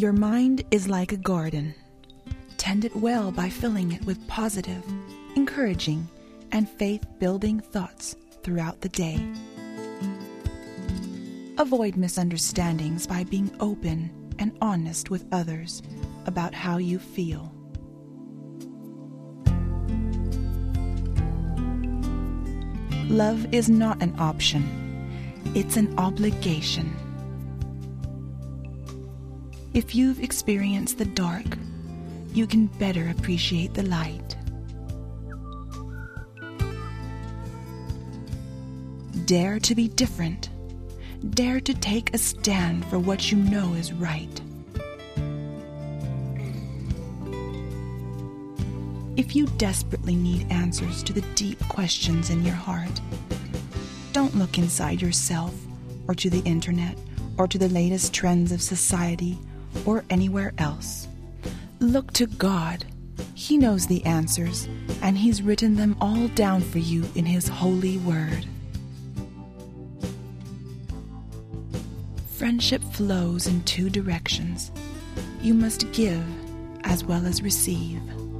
Your mind is like a garden. Tend it well by filling it with positive, encouraging, and faith-building thoughts throughout the day. Avoid misunderstandings by being open and honest with others about how you feel. Love is not an option, it's an obligation. If you've experienced the dark, you can better appreciate the light. Dare to be different. Dare to take a stand for what you know is right. If you desperately need answers to the deep questions in your heart, don't look inside yourself or to the internet or to the latest trends of society or anywhere else. Look to God. He knows the answers, and He's written them all down for you in His holy word. Friendship flows in two directions. You must give as well as receive.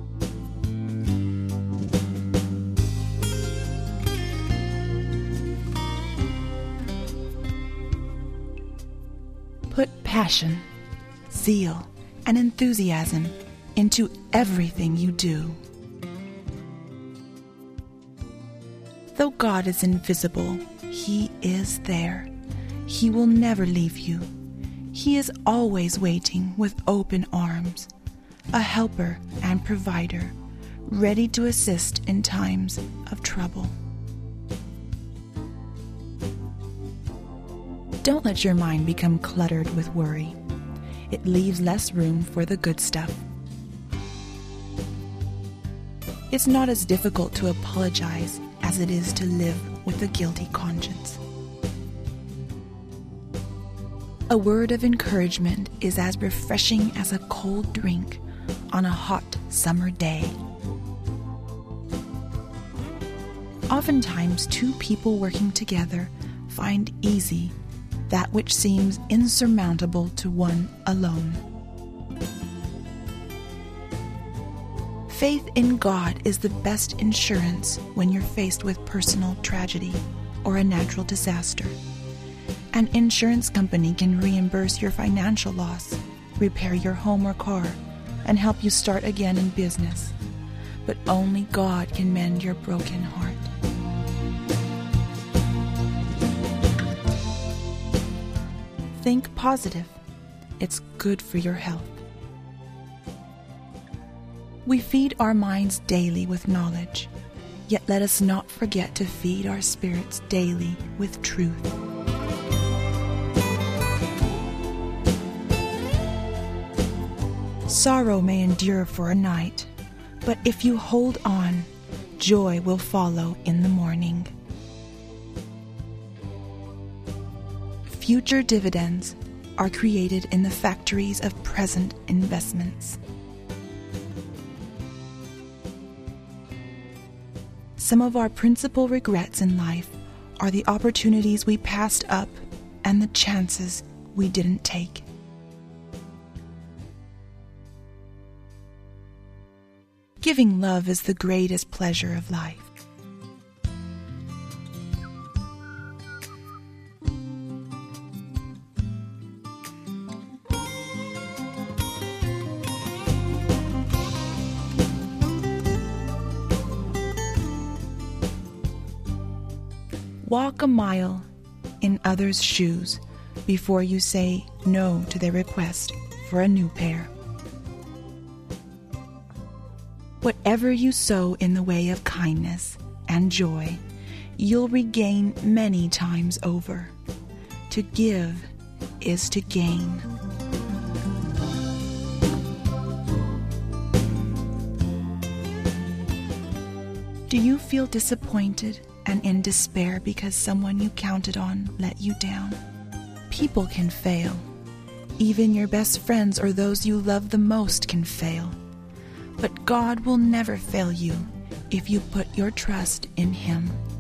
Put passion, zeal, and enthusiasm into everything you do. Though God is invisible, He is there. He will never leave you. He is always waiting with open arms, a helper and provider, ready to assist in times of trouble. Don't let your mind become cluttered with worry. It leaves less room for the good stuff. It's not as difficult to apologize as it is to live with a guilty conscience. A word of encouragement is as refreshing as a cold drink on a hot summer day. Oftentimes, two people working together find easy that which seems insurmountable to one alone. Faith in God is the best insurance when you're faced with personal tragedy or a natural disaster. An insurance company can reimburse your financial loss, repair your home or car, and help you start again in business. But only God can mend your broken heart. Think positive. It's good for your health. We feed our minds daily with knowledge, yet let us not forget to feed our spirits daily with truth. Sorrow may endure for a night, but if you hold on, joy will follow in the morning. Future dividends are created in the factories of present investments. Some of our principal regrets in life are the opportunities we passed up and the chances we didn't take. Giving love is the greatest pleasure of life. Walk a mile in others' shoes before you say no to their request for a new pair. Whatever you sow in the way of kindness and joy, you'll regain many times over. To give is to gain. Do you feel disappointed and in despair because someone you counted on let you down? People can fail. Even your best friends or those you love the most can fail. But God will never fail you if you put your trust in Him.